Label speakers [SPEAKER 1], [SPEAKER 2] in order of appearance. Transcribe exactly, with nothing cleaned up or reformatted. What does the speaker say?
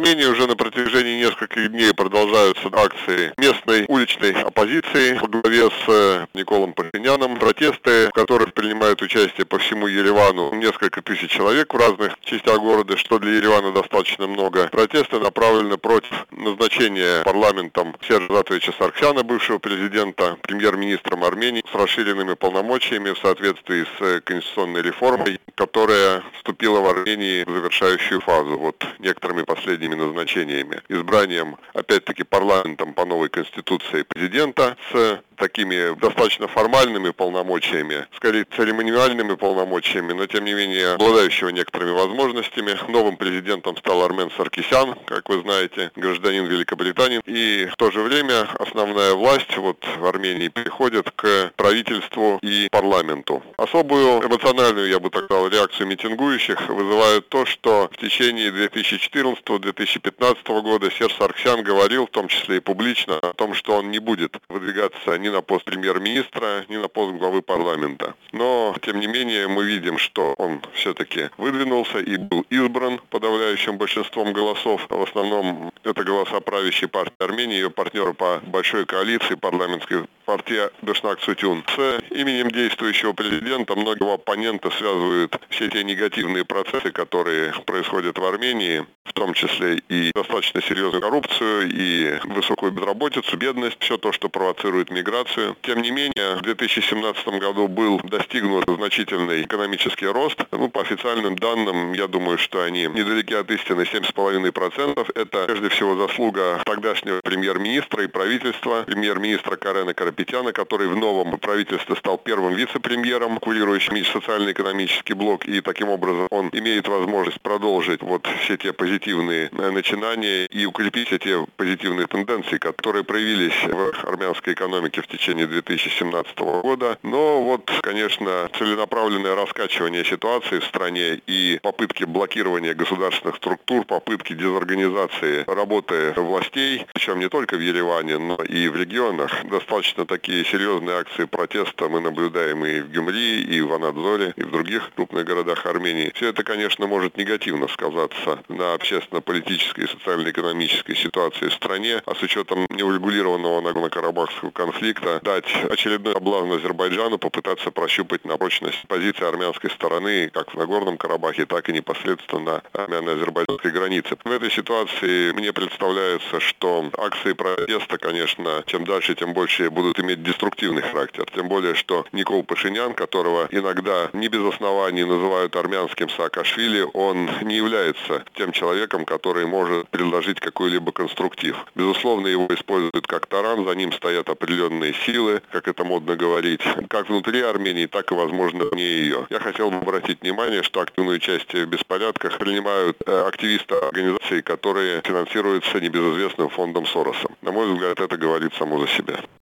[SPEAKER 1] Армении уже на протяжении нескольких дней продолжаются акции местной уличной оппозиции во главе с Николом Пашиняном. Протесты, в которых принимают участие по всему Еревану несколько тысяч человек в разных частях города, что для Еревана достаточно много. Протесты направлены против назначения парламентом Сержа Азатовича Саргсяна, бывшего президента, премьер-министром Армении, с расширенными полномочиями в соответствии с конституционной реформой, которая вступила в Армении в завершающую фазу вот некоторыми последними назначениями. Избранием, опять-таки, парламентом по новой конституции президента с такими достаточно формальными полномочиями, скорее церемониальными полномочиями, но тем не менее обладающего некоторыми возможностями. Новым президентом стал Армен Саркисян, как вы знаете, гражданин Великобритании. И в то же время основная власть вот в Армении переходит к правительству и парламенту. Особую эмоциональную, я бы так сказал, реакцию митингующих вызывает то, что в течение две тысячи четырнадцатого — две тысячи пятнадцатого года Серж Саргсян говорил, в том числе и публично, о том, что он не будет выдвигаться ни на пост премьер-министра, ни на пост главы парламента. Но, тем не менее, мы видим, что он все-таки выдвинулся и был избран подавляющим большинством голосов. В основном это голоса правящей партии Армении, ее партнера по большой коалиции парламентской партии Дошнак Сутюн. С именем действующего президента многие его оппоненты связывают все те негативные процессы, которые происходят в Армении, в том числе и достаточно серьезную коррупцию, и высокую безработицу, бедность, все то, что провоцирует миграцию. Тем не менее, в две тысячи семнадцатом году был достигнут значительный экономический рост. Ну, по официальным данным, я думаю, что они недалеки от истины, семь с половиной процентов. Это, прежде всего, заслуга тогдашнего премьер-министра и правительства, премьер-министра Карена Карапетяна, который в новом правительстве стал первым вице-премьером, курирующим социально-экономический блок, и таким образом он имеет возможность продолжить вот все те позитивные начинания и укрепить эти позитивные тенденции, которые проявились в армянской экономике в течение две тысячи семнадцатого года. Но вот, конечно, целенаправленное раскачивание ситуации в стране и попытки блокирования государственных структур, попытки дезорганизации работы властей, причем не только в Ереване, но и в регионах, достаточно такие серьезные акции протеста мы наблюдаем и в Гюмри, и в Анадзоре, и в других крупных городах Армении. Все это, конечно, может негативно сказаться на общественно-политической и социально-экономической ситуации в стране, а с учетом неурегулированного Нагорно-Карабахского конфликта дать очередной соблазн Азербайджану попытаться прощупать на прочность позиции армянской стороны как в Нагорном Карабахе, так и непосредственно на армяно-азербайджанской границе. В этой ситуации мне представляется, что акции протеста, конечно, чем дальше, тем больше будут иметь деструктивный характер. Тем более, что Никол Пашинян, которого иногда не без оснований называют армянским Саакашвили, он не является тем человеком, который может предложить какой-либо конструктив. Безусловно, его используют как таран, за ним стоят определенные силы, как это модно говорить, как внутри Армении, так и, возможно, вне ее. Я хотел бы обратить внимание, что активное участие в беспорядках принимают активисты организаций, которые финансируются небезызвестным фондом Сороса. На мой взгляд, это говорит само за себя.